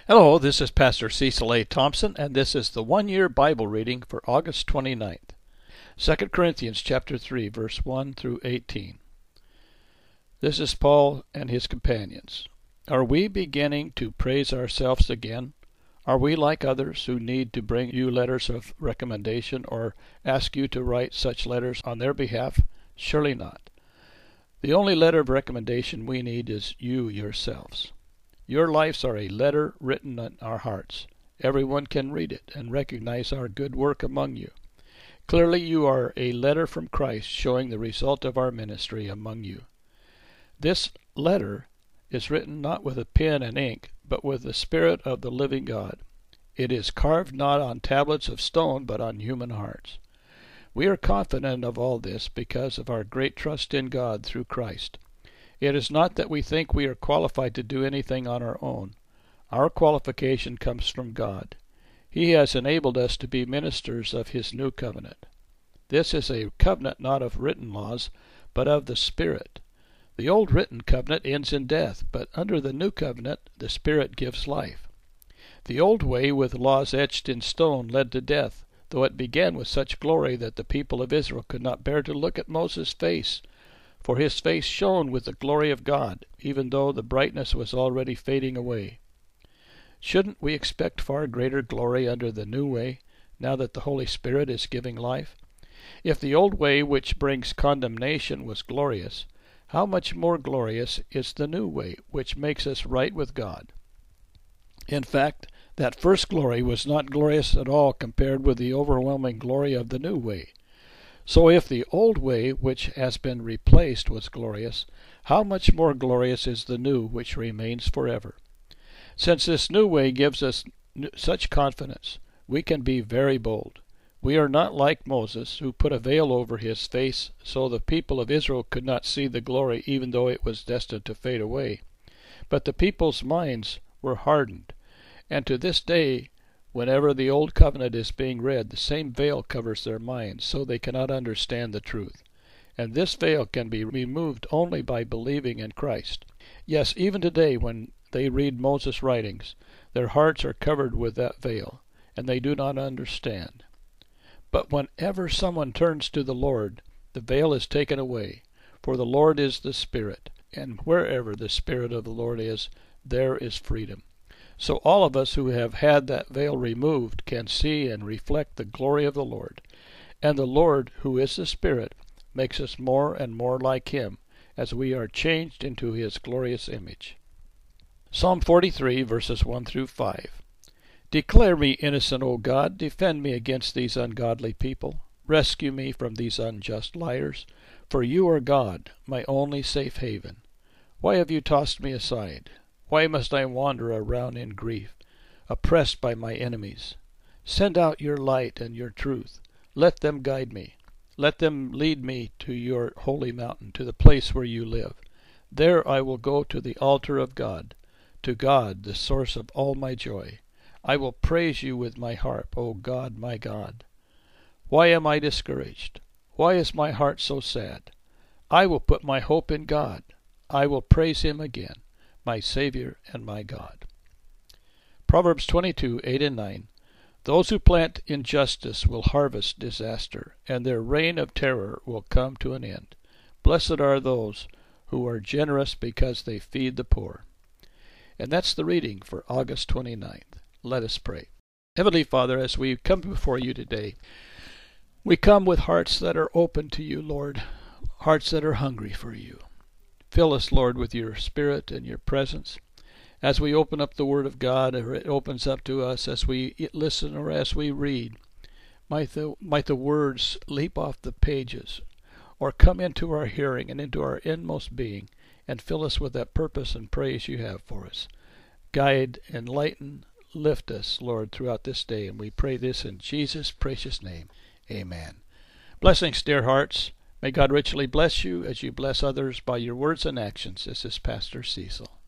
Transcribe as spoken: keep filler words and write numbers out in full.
Hello, this is Pastor Cecil A. Thompson, and this is the one-year Bible reading for August twenty-ninth. Second Corinthians chapter three, verse one through eighteen. This is Paul and his companions. Are we beginning to praise ourselves again? Are we like others who need to bring you letters of recommendation or ask you to write such letters on their behalf? Surely not. The only letter of recommendation we need is you yourselves. Your lives are a letter written on our hearts. Everyone can read it and recognize our good work among you. Clearly you are a letter from Christ showing the result of our ministry among you. This letter is written not with a pen and ink, but with the Spirit of the living God. It is carved not on tablets of stone, but on human hearts. We are confident of all this because of our great trust in God through Christ. It is not that we think we are qualified to do anything on our own. Our qualification comes from God. He has enabled us to be ministers of His new covenant. This is a covenant not of written laws, but of the Spirit. The old written covenant ends in death, but under the new covenant the Spirit gives life. The old way with laws etched in stone led to death, though it began with such glory that the people of Israel could not bear to look at Moses' face. For his face shone with the glory of God, even though the brightness was already fading away. Shouldn't we expect far greater glory under the new way, now that the Holy Spirit is giving life? If the old way which brings condemnation was glorious, how much more glorious is the new way, which makes us right with God? In fact, that first glory was not glorious at all compared with the overwhelming glory of the new way. So if the old way which has been replaced was glorious, how much more glorious is the new which remains forever? Since this new way gives us such confidence, we can be very bold. We are not like Moses, who put a veil over his face so the people of Israel could not see the glory even though it was destined to fade away. But the people's minds were hardened, and to this day whenever the Old Covenant is being read, the same veil covers their minds, so they cannot understand the truth. And this veil can be removed only by believing in Christ. Yes, even today when they read Moses' writings, their hearts are covered with that veil, and they do not understand. But whenever someone turns to the Lord, the veil is taken away, for the Lord is the Spirit, and wherever the Spirit of the Lord is, there is freedom. So all of us who have had that veil removed can see and reflect the glory of the Lord. And the Lord, who is the Spirit, makes us more and more like Him as we are changed into His glorious image. Psalm forty-three, verses one through five. Declare me innocent, O God. Defend me against these ungodly people. Rescue me from these unjust liars. For you are God, my only safe haven. Why have you tossed me aside? Why must I wander around in grief, oppressed by my enemies? Send out your light and your truth. Let them guide me. Let them lead me to your holy mountain, to the place where you live. There I will go to the altar of God, to God, the source of all my joy. I will praise you with my harp, O God, my God. Why am I discouraged? Why is my heart so sad? I will put my hope in God. I will praise Him again, my Savior and my God. Proverbs twenty-two, eight and nine. Those who plant injustice will harvest disaster, and their reign of terror will come to an end. Blessed are those who are generous because they feed the poor. And that's the reading for August twenty-ninth. Let us pray. Heavenly Father, as we come before you today, we come with hearts that are open to you, Lord, hearts that are hungry for you. Fill us, Lord, with your Spirit and your presence. As we open up the Word of God, or it opens up to us as we listen or as we read, might the, might the words leap off the pages or come into our hearing and into our inmost being and fill us with that purpose and praise you have for us. Guide, enlighten, lift us, Lord, throughout this day, and we pray this in Jesus' precious name. Amen. Blessings, dear hearts. May God richly bless you as you bless others by your words and actions. This is Pastor Cecil.